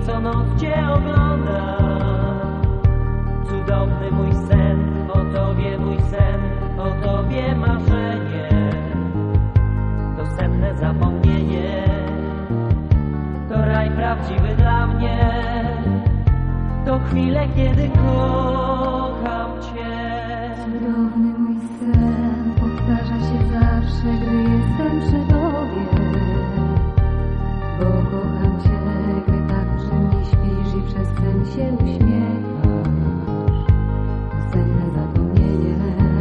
co noc Cię oglądam. Cudowny mój sen, o Tobie mój sen, o Tobie marzenie. To senne zapomnienie, to raj prawdziwy dla mnie. To chwile, kiedy kocham Cię. Cudowny mój sen powtarza się zawsze, gdy jestem przy Tobie. Bo kocham Cię, gdy tak przy mnie śpisz i przez sen się uśmiechasz. To senne zapomnienie,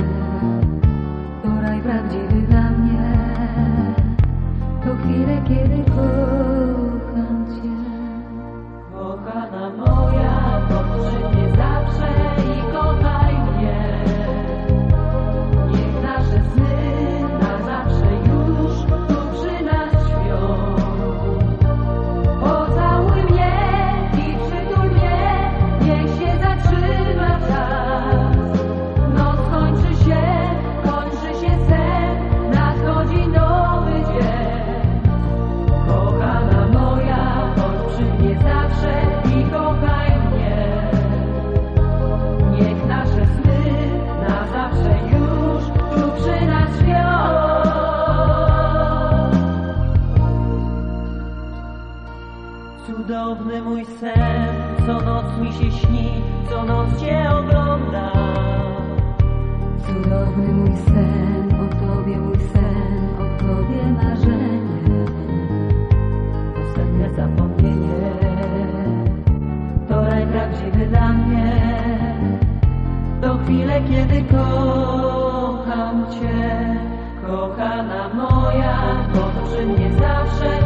to raj prawdziwy dla mnie. To chwile, kiedy kocham Cię. Kochana moja, przy mnie zawsze i kochaj mnie. Niech nasze sny na zawsze już tu przy nas śpią. Pocałuj mnie i przytul mnie, niech się zatrzyma czas. Noc kończy się sen, nadchodzi nowy dzień. Kochana moja, bądź przy mnie zawsze i kochaj mnie. Niech nasze sny na zawsze już tu przy nas śpią. Cudowny mój sen, co noc mi się śni, co noc Cię oglądam. Cudowny mój sen, o Tobie mój sen, o Tobie marzenie. To senne zapomnienie, to raj prawdziwy dla mnie. To chwile, kiedy kocham Cię. Kochana moja, bądź przy mnie zawsze